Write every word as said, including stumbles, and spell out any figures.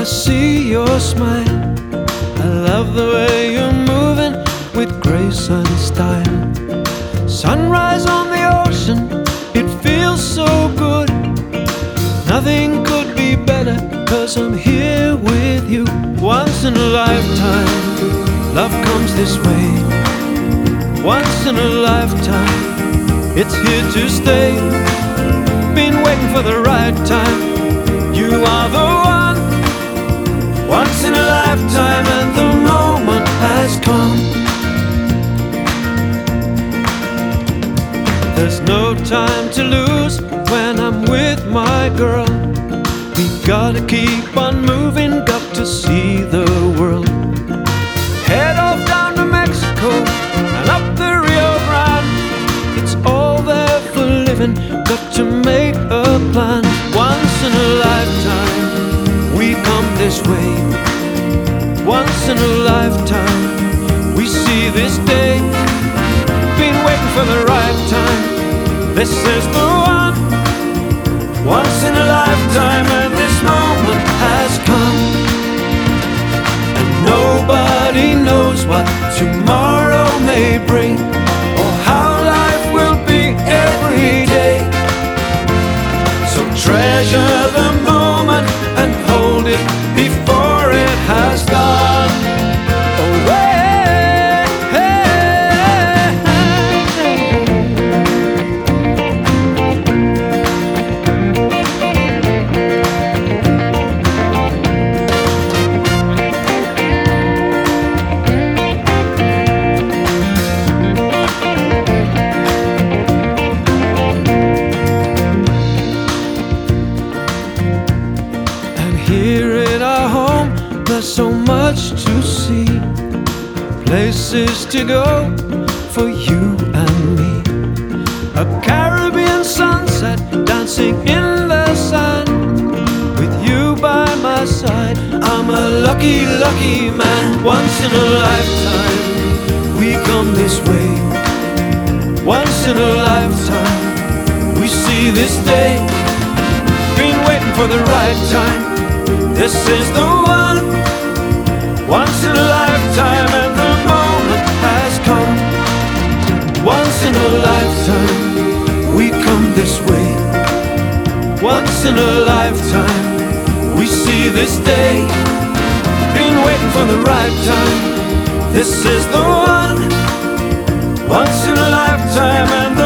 see your smile. I love the way you're moving with grace and style. Sunrise on the ocean, it feels so good. Nothing could be better, 'cause I'm here with you. Once in a lifetime, love comes this way. Once in a lifetime, it's here to stay. Been waiting for the right time. You are the one. Once in a lifetime, and the moment has come. There's no time to lose when I'm with my girl. We gotta keep on moving, got to see the world. Head off down to Mexico and up the Rio Grande. It's all there for living, got to make a plan. Once in a lifetime, we come this way. Once in a lifetime, we see this day. Been waiting for the right time. This is the one. Once in a lifetime, and this moment has come. And nobody knows what tomorrow may bring, or how life will be every day. So treasure the moment and hold it before it has gone away. Here at our home, there's so much to see, places to go for you and me. A Caribbean sunset dancing in the sand, with you by my side. I'm a lucky, lucky man. Once in a lifetime, we come this way. Once in a lifetime, we see this day. Been waiting for the right time. This is the one. Once in a lifetime, and the moment has come. Once in a lifetime, we come this way. Once in a lifetime, we see this day. Been waiting for the right time. This is the one. Once in a lifetime, and